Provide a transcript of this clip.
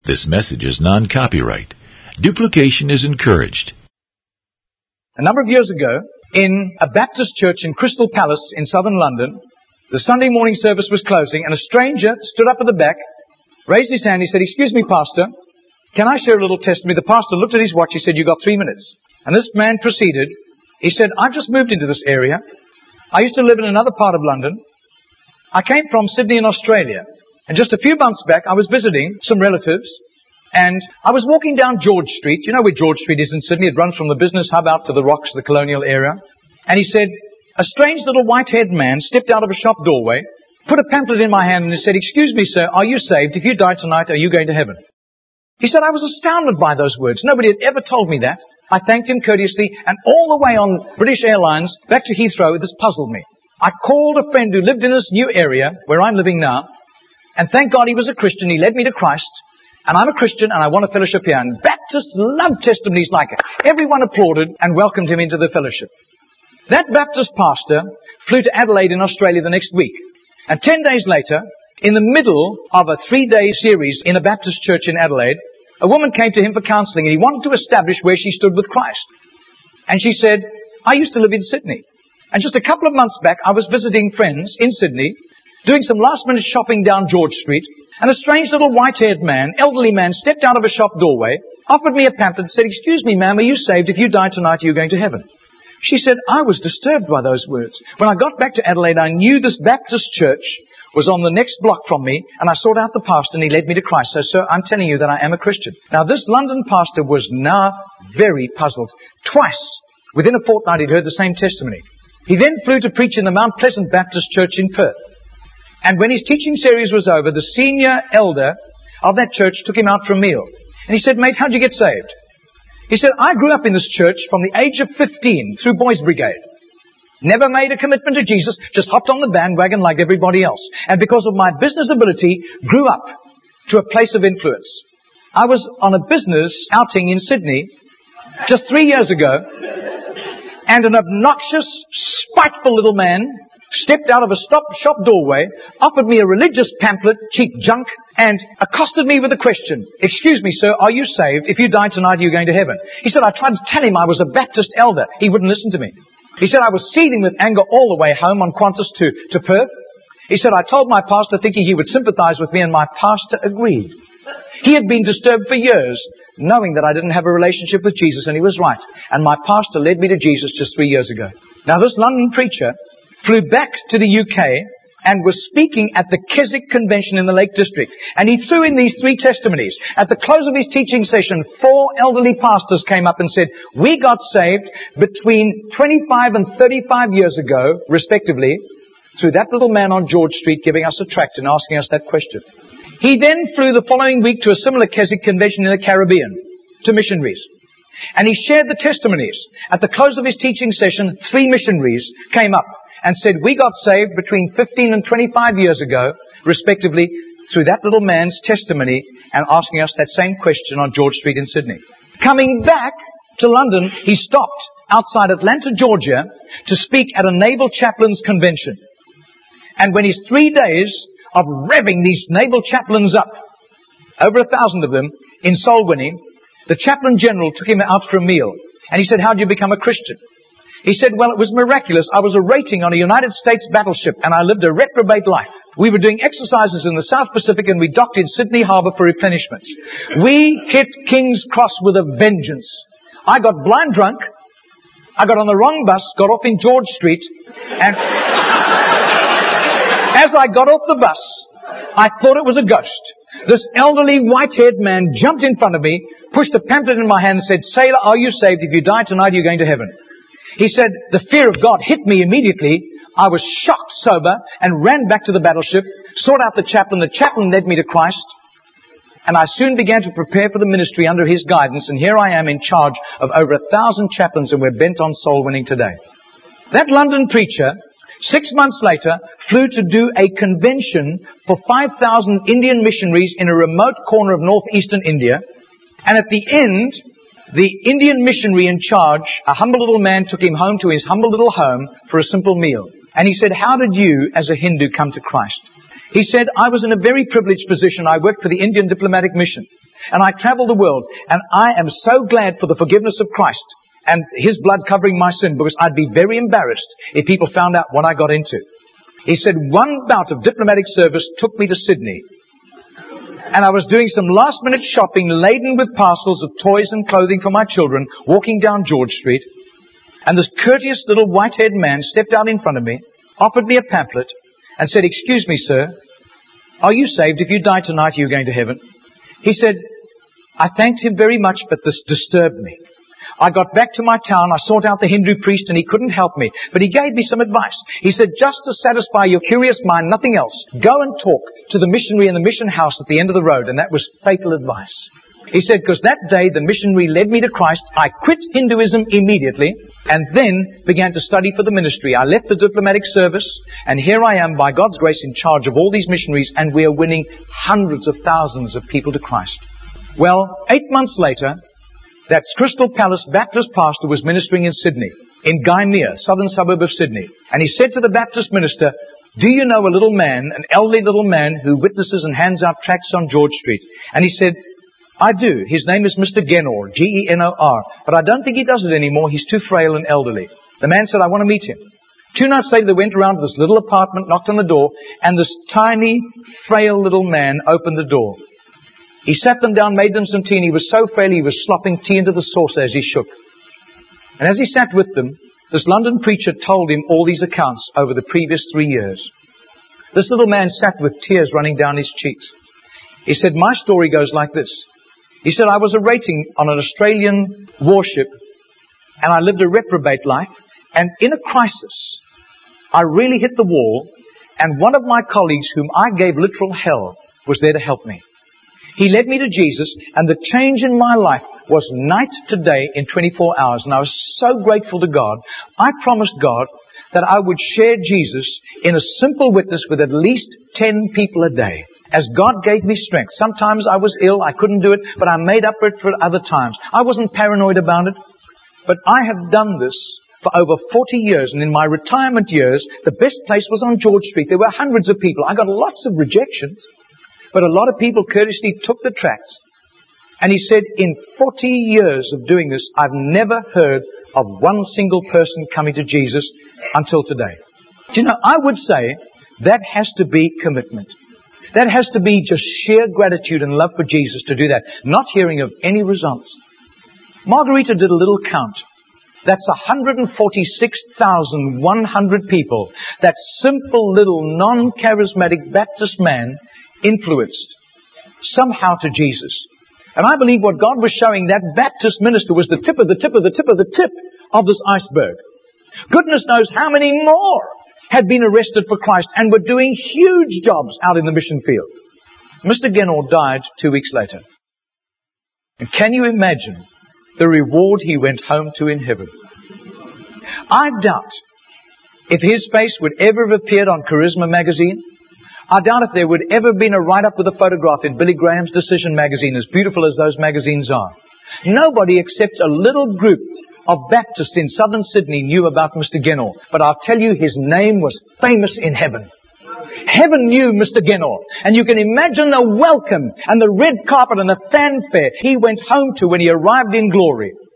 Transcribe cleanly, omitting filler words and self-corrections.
This message is non-copyright. Duplication is encouraged. A number of years ago, in a Baptist church in Crystal Palace in southern London, the Sunday morning service was closing, and a stranger stood up at the back, raised his hand, he said, "Excuse me, Pastor, can I share a little testimony?" The pastor looked at his watch, he said, "You've got 3 minutes. And this man proceeded. He said, "I've just moved into this area. I used to live in another part of London. I came from Sydney in Australia. And just a few months back, I was visiting some relatives. And I was walking down George Street. You know where George Street is in Sydney? It runs from the business hub out to the Rocks, the colonial area. And he said, a strange little white-haired man stepped out of a shop doorway, put a pamphlet in my hand and he said, "Excuse me, sir, are you saved? If you die tonight, are you going to heaven?" He said, I was astounded by those words. Nobody had ever told me that. I thanked him courteously, and all the way on British Airlines back to Heathrow, this puzzled me. I called a friend who lived in this new area where I'm living now, and thank God he was a Christian. He led me to Christ. And I'm a Christian and I want a fellowship here. And Baptists love testimonies like it. Everyone applauded and welcomed him into the fellowship. That Baptist pastor flew to Adelaide in Australia the next week. And 10 days later, in the middle of a 3-day series in a Baptist church in Adelaide, a woman came to him for counseling and he wanted to establish where she stood with Christ. And she said, "I used to live in Sydney. And just a couple of months back, I was visiting friends in Sydney, doing some last-minute shopping down George Street, and a strange little white-haired man, elderly man, stepped out of a shop doorway, offered me a pamphlet and said, 'Excuse me, ma'am, are you saved? If you die tonight, are you going to heaven?'" She said, I was disturbed by those words. When I got back to Adelaide, I knew this Baptist church was on the next block from me, and I sought out the pastor and he led me to Christ. So, sir, I'm telling you that I am a Christian. Now, this London pastor was now very puzzled. Twice, within a fortnight, he'd heard the same testimony. He then flew to preach in the Mount Pleasant Baptist Church in Perth. And when his teaching series was over, the senior elder of that church took him out for a meal. And he said, "Mate, how'd you get saved?" He said, "I grew up in this church from the age of 15 through Boys Brigade. Never made a commitment to Jesus, just hopped on the bandwagon like everybody else. And because of my business ability, grew up to a place of influence. I was on a business outing in Sydney just 3 years ago, and an obnoxious, spiteful little man stepped out of a shop doorway, offered me a religious pamphlet, cheap junk, and accosted me with a question. 'Excuse me, sir, are you saved? If you die tonight, are you going to heaven?' He said, I tried to tell him I was a Baptist elder. He wouldn't listen to me. He said, I was seething with anger all the way home on Qantas to Perth. He said, I told my pastor thinking he would sympathize with me, and my pastor agreed. He had been disturbed for years, knowing that I didn't have a relationship with Jesus, and he was right. And my pastor led me to Jesus just 3 years ago. Now, this London preacher flew back to the UK and was speaking at the Keswick Convention in the Lake District. And he threw in these 3 testimonies. At the close of his teaching session, 4 elderly pastors came up and said, "We got saved between 25 and 35 years ago, respectively, through that little man on George Street giving us a tract and asking us that question." He then flew the following week to a similar Keswick Convention in the Caribbean, to missionaries. And he shared the testimonies. At the close of his teaching session, 3 missionaries came up and said, "We got saved between 15 and 25 years ago, respectively, through that little man's testimony," and asking us that same question on George Street in Sydney. Coming back to London, he stopped outside Atlanta, Georgia, to speak at a Naval Chaplains Convention. And when his 3 days of revving these naval chaplains up, over 1,000 of them, in soul winning, the chaplain general took him out for a meal. And he said, "How did you become a Christian?" He said, "Well, it was miraculous. I was a rating on a United States battleship and I lived a reprobate life. We were doing exercises in the South Pacific and we docked in Sydney Harbour for replenishments. We hit King's Cross with a vengeance. I got blind drunk. I got on the wrong bus, got off in George Street, and as I got off the bus, I thought it was a ghost. This elderly white-haired man jumped in front of me, pushed a pamphlet in my hand and said, 'Sailor, are you saved? If you die tonight, you're going to heaven.' He said, the fear of God hit me immediately. I was shocked sober and ran back to the battleship, sought out the chaplain. The chaplain led me to Christ. And I soon began to prepare for the ministry under his guidance. And here I am in charge of over 1,000 chaplains, and we're bent on soul winning today." That London preacher, 6 months later, flew to do a convention for 5,000 Indian missionaries in a remote corner of northeastern India. And at the end, the Indian missionary in charge, a humble little man, took him home to his humble little home for a simple meal. And he said, "How did you, as a Hindu, come to Christ?" He said, "I was in a very privileged position. I worked for the Indian diplomatic mission. And I travel the world, and I am so glad for the forgiveness of Christ and His blood covering my sin, because I'd be very embarrassed if people found out what I got into. He said, one bout of diplomatic service took me to Sydney. And I was doing some last-minute shopping laden with parcels of toys and clothing for my children, walking down George Street. And this courteous little white-haired man stepped out in front of me, offered me a pamphlet, and said, "Excuse me, sir, are you saved? If you die tonight, are you going to heaven?" He said, I thanked him very much, but this disturbed me. I got back to my town, I sought out the Hindu priest, and he couldn't help me. But he gave me some advice. He said, just to satisfy your curious mind, nothing else, go and talk to the missionary in the mission house at the end of the road. And that was fatal advice. He said, because that day the missionary led me to Christ. I quit Hinduism immediately and then began to study for the ministry. I left the diplomatic service, and here I am, by God's grace, in charge of all these missionaries, and we are winning hundreds of thousands of people to Christ. Well, 8 months later, that Crystal Palace Baptist pastor was ministering in Sydney, in Gymea, southern suburb of Sydney. And he said to the Baptist minister, do you know a little man, an elderly little man who witnesses and hands out tracts on George Street? And he said, I do. His name is Mr. Genor, Genor. But I don't think he does it anymore. He's too frail and elderly. The man said, I want to meet him. 2 nights later, they went around to this little apartment, knocked on the door, and this tiny, frail little man opened the door. He sat them down, made them some tea, and he was so frail he was slopping tea into the saucer as he shook. And as he sat with them, this London preacher told him all these accounts over the previous 3 years. This little man sat with tears running down his cheeks. He said, my story goes like this. He said, I was a rating on an Australian warship, and I lived a reprobate life, and in a crisis, I really hit the wall, and one of my colleagues, whom I gave literal hell, was there to help me. He led me to Jesus, and the change in my life was night to day in 24 hours. And I was so grateful to God. I promised God that I would share Jesus in a simple witness with at least 10 people a day, as God gave me strength. Sometimes I was ill, I couldn't do it, but I made up for it for other times. I wasn't paranoid about it, but I have done this for over 40 years, and in my retirement years, the best place was on George Street. There were hundreds of people. I got lots of rejections. But a lot of people courteously took the tracts. And he said, in 40 years of doing this, I've never heard of one single person coming to Jesus until today. Do you know, I would say that has to be commitment. That has to be just sheer gratitude and love for Jesus to do that, not hearing of any results. Margarita did a little count. That's 146,100 people. That simple little non-charismatic Baptist man influenced somehow to Jesus. And I believe what God was showing that Baptist minister was the tip of the tip of the tip of the tip of this iceberg. Goodness knows how many more had been arrested for Christ and were doing huge jobs out in the mission field. Mr. Genor died 2 weeks later. And can you imagine the reward he went home to in heaven? I doubt if his face would ever have appeared on Charisma magazine. I doubt if there would ever have been a write-up with a photograph in Billy Graham's Decision magazine, as beautiful as those magazines are. Nobody except a little group of Baptists in southern Sydney knew about Mr. Genor. But I'll tell you, his name was famous in heaven. Heaven knew Mr. Genor. And you can imagine the welcome and the red carpet and the fanfare he went home to when he arrived in glory.